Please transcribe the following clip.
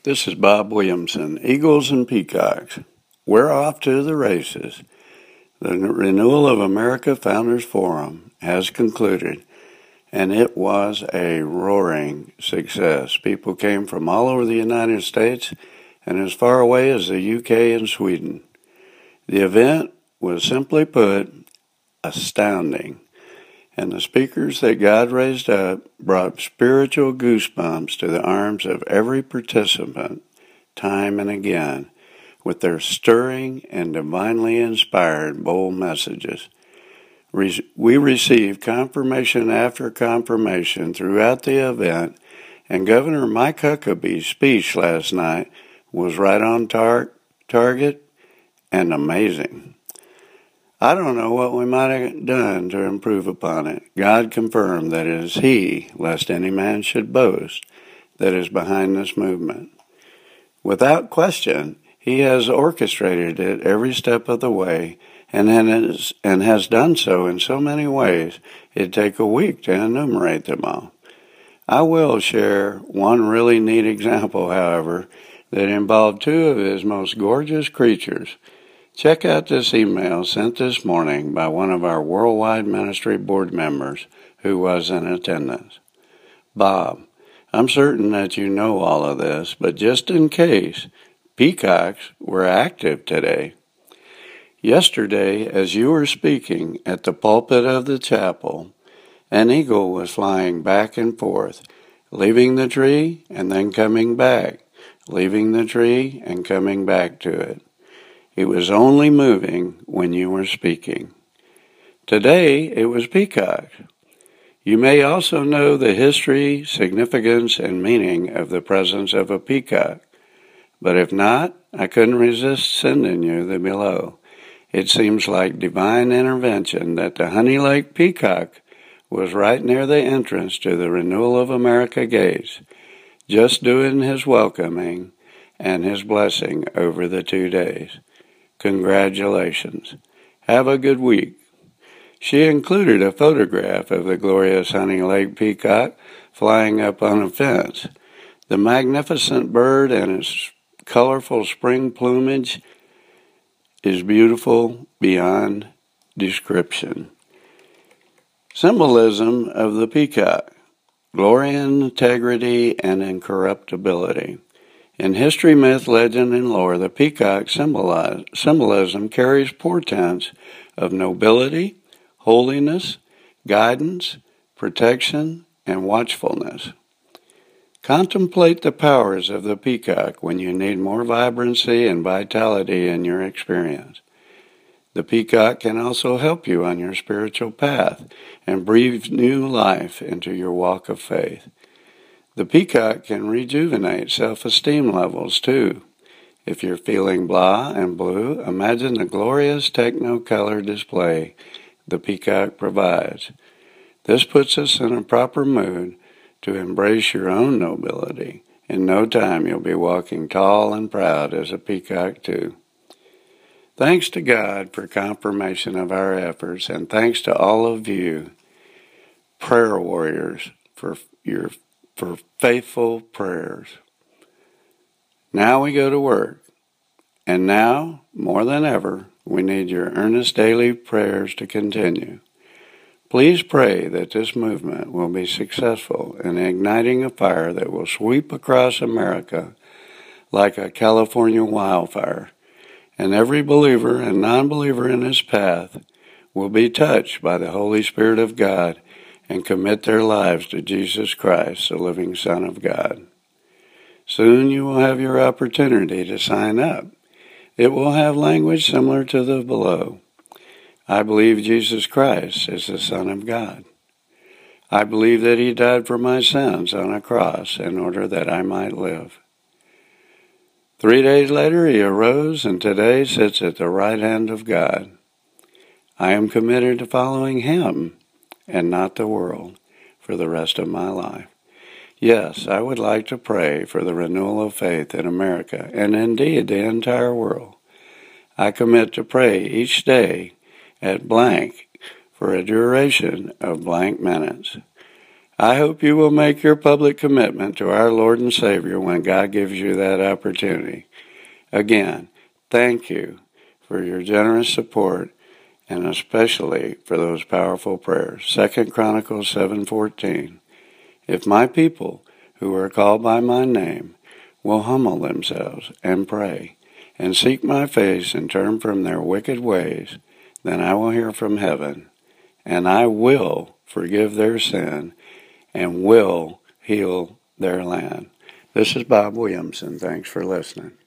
This is Bob Williamson. Eagles and Peacocks. We're off to the races. The Renewal of America Founders Forum has concluded, and it was a roaring success. People came from all over the United States and as far away as the UK and Sweden. The event was, simply put, astounding. And the speakers that God raised up brought spiritual goosebumps to the arms of every participant, time and again, with their stirring and divinely inspired bold messages. We received confirmation after confirmation throughout the event, and Governor Mike Huckabee's speech last night was right on target and amazing. I don't know what we might have done to improve upon it. God confirmed that it is He, lest any man should boast, that is behind this movement. Without question, He has orchestrated it every step of the way, and has done so in so many ways, it'd take a week to enumerate them all. I will share one really neat example, however, that involved two of His most gorgeous creatures. Check out this email sent this morning by one of our Worldwide Ministry board members who was in attendance. Bob, I'm certain that you know all of this, but just in case, peacocks were active today. Yesterday, as you were speaking at the pulpit of the chapel, an eagle was flying back and forth, leaving the tree and then coming back, leaving the tree and coming back to it. It was only moving when you were speaking. Today, it was peacocks. You may also know the history, significance, and meaning of the presence of a peacock. But if not, I couldn't resist sending you the below. It seems like divine intervention that the Honey Lake peacock was right near the entrance to the Renewal of America gates, just doing his welcoming and his blessing over the 2 days. Congratulations. Have a good week. She included a photograph of the glorious Honey Lake peacock flying up on a fence. The magnificent bird and its colorful spring plumage is beautiful beyond description. Symbolism of the peacock: glory and integrity and incorruptibility. In history, myth, legend, and lore, the peacock symbolism carries portents of nobility, holiness, guidance, protection, and watchfulness. Contemplate the powers of the peacock when you need more vibrancy and vitality in your experience. The peacock can also help you on your spiritual path and breathe new life into your walk of faith. The peacock can rejuvenate self-esteem levels, too. If you're feeling blah and blue, imagine the glorious techno-color display the peacock provides. This puts us in a proper mood to embrace your own nobility. In no time, you'll be walking tall and proud as a peacock, too. Thanks to God for confirmation of our efforts, and thanks to all of you, prayer warriors, for faithful prayers. Now we go to work. And now, more than ever, we need your earnest daily prayers to continue. Please pray that this movement will be successful in igniting a fire that will sweep across America like a California wildfire, and every believer and non-believer in its path will be touched by the Holy Spirit of God and commit their lives to Jesus Christ, the living Son of God. Soon you will have your opportunity to sign up. It will have language similar to the below. I believe Jesus Christ is the Son of God. I believe that He died for my sins on a cross in order that I might live. 3 days later He arose and today sits at the right hand of God. I am committed to following Him and not the world for the rest of my life. Yes, I would like to pray for the renewal of faith in America and indeed the entire world. I commit to pray each day at blank for a duration of blank minutes. I hope you will make your public commitment to our Lord and Savior when God gives you that opportunity. Again, thank you for your generous support and especially for those powerful prayers. 2 Chronicles 7:14. If my people who are called by my name will humble themselves and pray and seek my face and turn from their wicked ways, then I will hear from heaven, and I will forgive their sin and will heal their land. This is Bob Williamson. Thanks for listening.